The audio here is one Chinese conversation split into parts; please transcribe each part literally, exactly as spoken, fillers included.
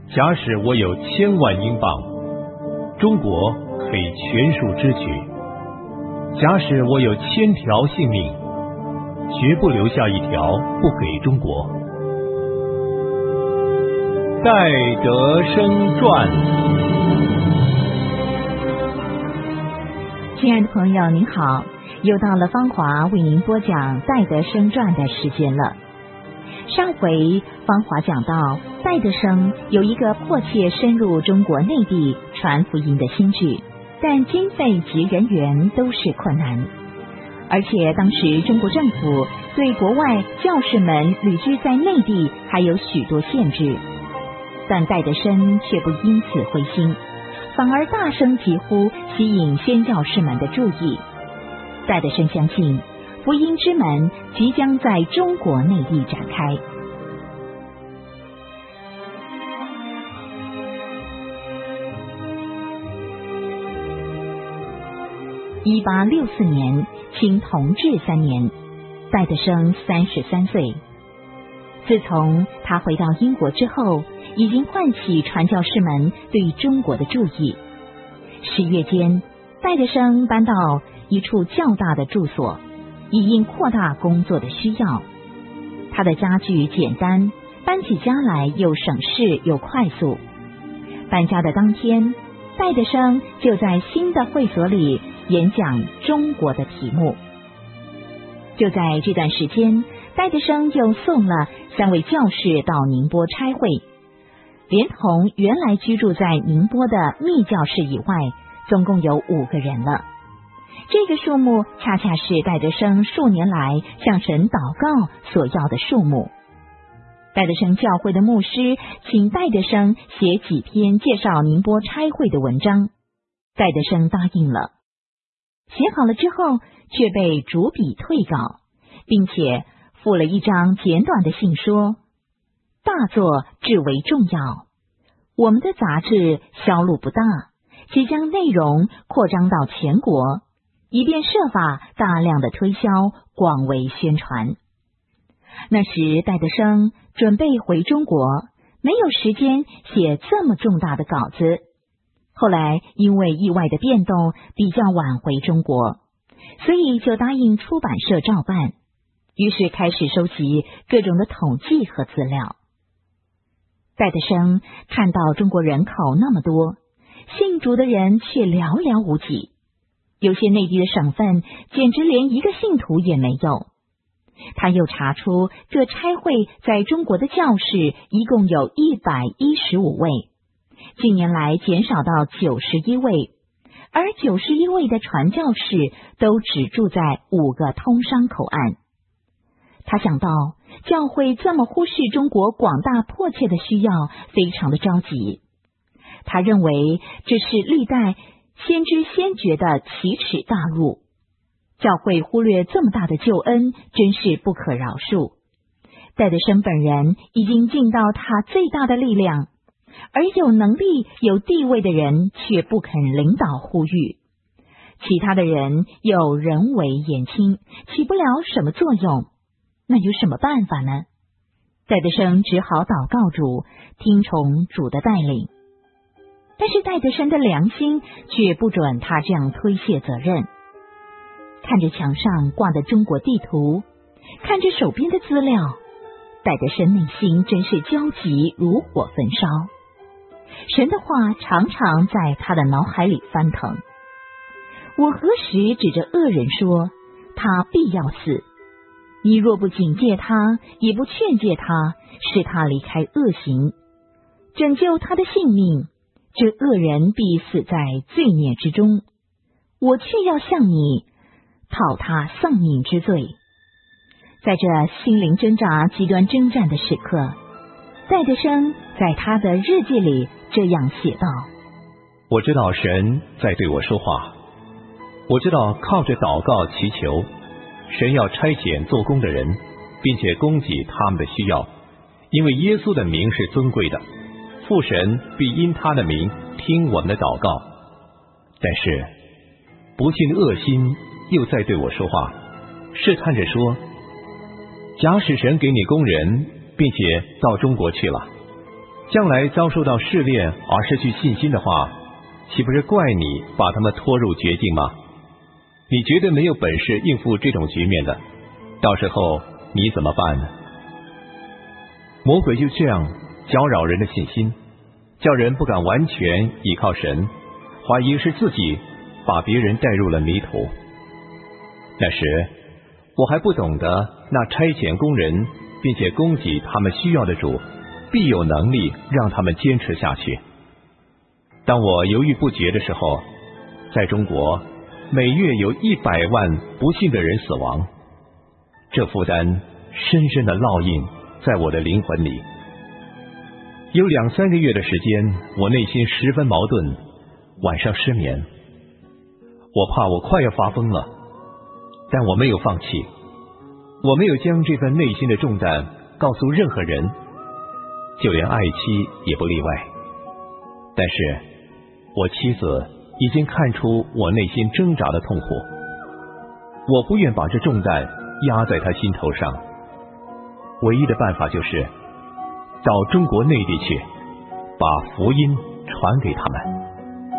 假使我有千万英镑，中国可以全数支取；假使我有千条性命，绝不留下一条不给中国。戴德生传。 亲爱的朋友您好，又到了芳华为您播讲戴德生传的时间了。上回芳华讲到，戴德生有一个迫切深入中国内地传福音的心志，但经费及人员都是困难，而且当时中国政府对国外教士们旅居在内地还有许多限制，但戴德生却不因此灰心，反而大声疾呼，吸引宣教士们的注意。戴德生相信福音之门即将在中国内地展开。一八六四年，清同治三年，戴德生三十三岁。自从他回到英国之后，已经唤起传教士们对中国的注意。十月间，戴德生搬到一处较大的住所，以应扩大工作的需要。他的家具简单，搬起家来又省事又快速。搬家的当天，戴德生就在新的会所里演讲中国的题目。就在这段时间，戴德生又送了三位教士到宁波差会，连同原来居住在宁波的密教士以外，总共有五个人了。这个数目恰恰是戴德生数年来向神祷告所要的数目。戴德生教会的牧师请戴德生写几篇介绍宁波差会的文章，戴德生答应了。写好了之后，却被主笔退稿，并且附了一张简短的信说：大作至为重要，我们的杂志销路不大，即将内容扩张到全国，以便设法大量的推销，广为宣传。那时戴德生准备回中国，没有时间写这么重大的稿子。后来因为意外的变动，比较晚回中国，所以就答应出版社照办，于是开始收集各种的统计和资料。戴德生看到中国人口那么多，信主的人却寥寥无几，有些内地的省份简直连一个信徒也没有。他又查出这差会在中国的教士一共有一百一十五位，近年来减少到九十一位，而九十一位的传教士都只住在五个通商口岸。他想到教会这么忽视中国广大迫切的需要，非常的着急。他认为这是历代先知先觉的奇耻大辱，教会忽略这么大的救恩，真是不可饶恕。戴德生本人已经尽到他最大的力量，而有能力有地位的人却不肯领导呼吁，其他的人又人为言轻，起不了什么作用，那有什么办法呢？戴德生只好祷告主，听从主的带领。但是戴德生的良心却不准他这样推卸责任。看着墙上挂的中国地图，看着手边的资料，戴德生内心真是焦急如火焚烧。神的话常常在他的脑海里翻腾。我何时指着恶人说他必要死？你若不警戒他，也不劝诫他，使他离开恶行，拯救他的性命，这恶人必死在罪孽之中。我却要向你讨他丧命之罪。在这心灵挣扎、极端征战的时刻，戴德生在他的日记里这样写道： 我知道神在对我说话，我知道靠着祷告祈求，神要差遣做工的人，并且供给他们的需要，因为耶稣的名是尊贵的，父神必因他的名听我们的祷告。但是不信恶心又在对我说话，试探着说，假使神给你工人，并且到中国去了， 将来遭受到试炼而失去信心的话，岂不是怪你把他们拖入绝境吗？你绝对没有本事应付这种局面的，到时候你怎么办呢？魔鬼就这样搅扰人的信心，叫人不敢完全依靠神，怀疑是自己把别人带入了迷途。那时我还不懂得那差遣工人并且供给他们需要的主必有能力让他们坚持下去。当我犹豫不决的时候，在中国每月有一百万不幸的人死亡，这负担深深的烙印在我的灵魂里。有两三个月的时间，我内心十分矛盾，晚上失眠，我怕我快要发疯了，但我没有放弃，我没有将这份内心的重担告诉任何人，就连爱妻也不例外。但是我妻子已经看出我内心挣扎的痛苦，我不愿把这重担压在她心头上，唯一的办法就是到中国内地去，把福音传给他们。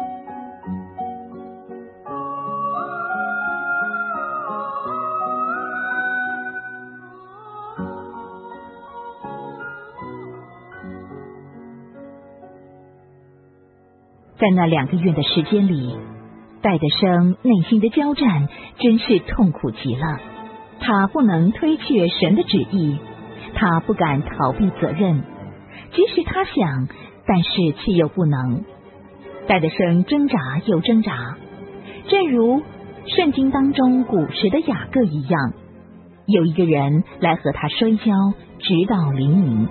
在那两个月的时间里，戴德生内心的交战真是痛苦极了。他不能推却神的旨意，他不敢逃避责任，即使他想，但是却又不能。戴德生挣扎又挣扎，正如圣经当中古时的雅各一样，有一个人来和他摔跤，直到黎明。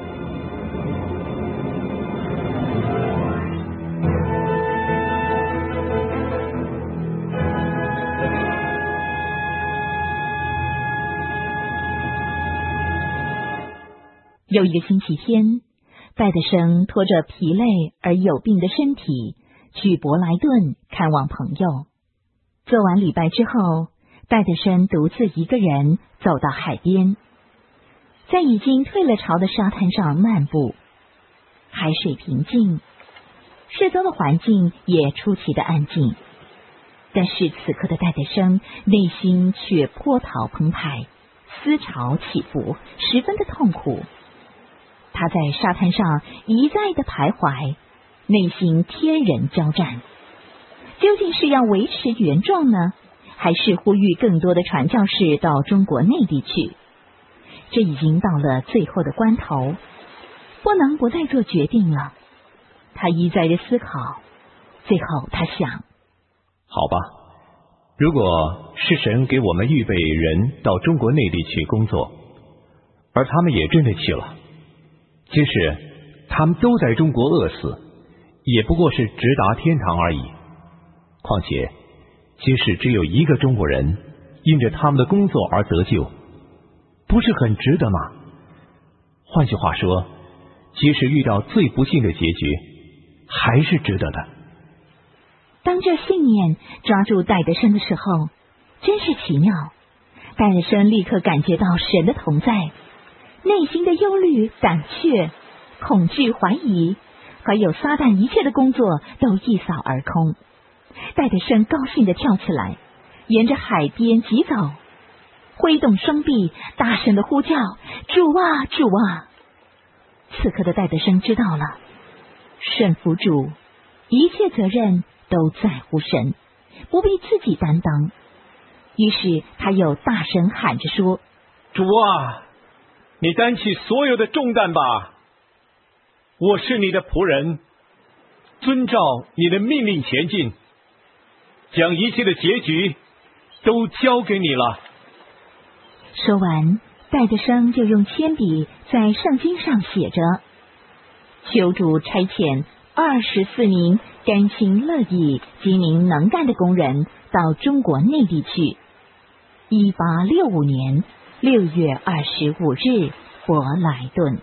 有一个星期天，戴德生拖着疲累而有病的身体去伯莱顿看望朋友。做完礼拜之后，戴德生独自一个人走到海边，在已经退了潮的沙滩上漫步。海水平静，四周的环境也出奇的安静，但是此刻的戴德生内心却波涛澎湃，思潮起伏，十分的痛苦。他在沙滩上一再的徘徊，内心天人交战，究竟是要维持原状呢，还是呼吁更多的传教士到中国内地去？这已经到了最后的关头，不能不再做决定了。他一再的思考，最后他想， 好吧，如果是神给我们预备人到中国内地去工作，而他们也真的去了，即使他们都在中国饿死，也不过是直达天堂而已。况且即使只有一个中国人因着他们的工作而得救，不是很值得吗？换句话说，即使遇到最不幸的结局，还是值得的。 当这信念抓住戴德生的时候，真是奇妙。戴德生立刻感觉到神的同在，内心的忧虑、胆怯、恐惧、怀疑，还有撒旦一切的工作都一扫而空。戴德生高兴地跳起来，沿着海边疾走，挥动双臂，大声地呼叫：主啊，主啊！此刻的戴德生知道了，圣父主，一切责任都在乎神，不必自己担当。于是他又大声喊着说： 主啊，你担起所有的重担吧，我是你的仆人，遵照你的命令前进，将一切的结局都交给你了。 说完，戴德生就用铅笔在圣经上写着：求主差遣二十四名甘心乐意、精明能干的工人到中国内地去。一八六五年六月二十五日，伯莱顿。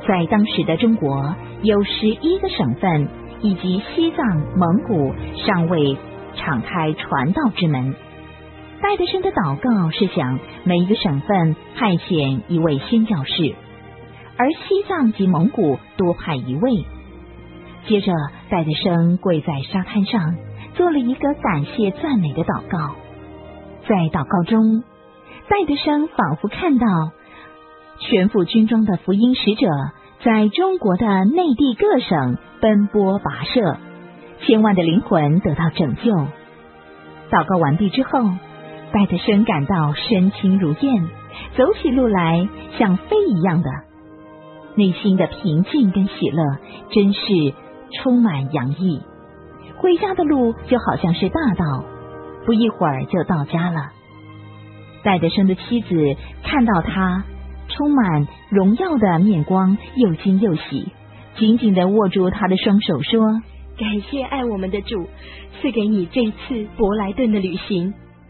在当时的中国有十一个省份以及西藏、蒙古尚未敞开传道之门。戴德生的祷告是想每一个省份派遣一位宣教士，而西藏及蒙古多派一位。接着戴德生跪在沙滩上，做了一个感谢赞美的祷告。在祷告中，戴德生仿佛看到全副军装的福音使者在中国的内地各省奔波跋涉，千万的灵魂得到拯救。祷告完毕之后，戴德生感到身轻如燕，走起路来像飞一样的，内心的平静跟喜乐真是充满洋溢。回家的路就好像是大道，不一会儿就到家了。戴德生的妻子看到他充满荣耀的面光，又惊又喜，紧紧地握住他的双手说： 感谢爱我们的主赐给你这次伯莱顿的旅行。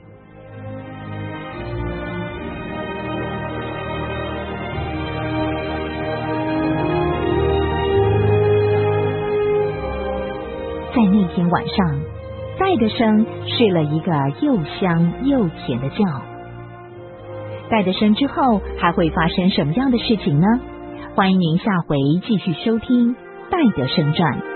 在那天晚上，戴德生睡了一个又香又甜的觉。戴德生之后还会发生什么样的事情呢？欢迎您下回继续收听《戴德生传》。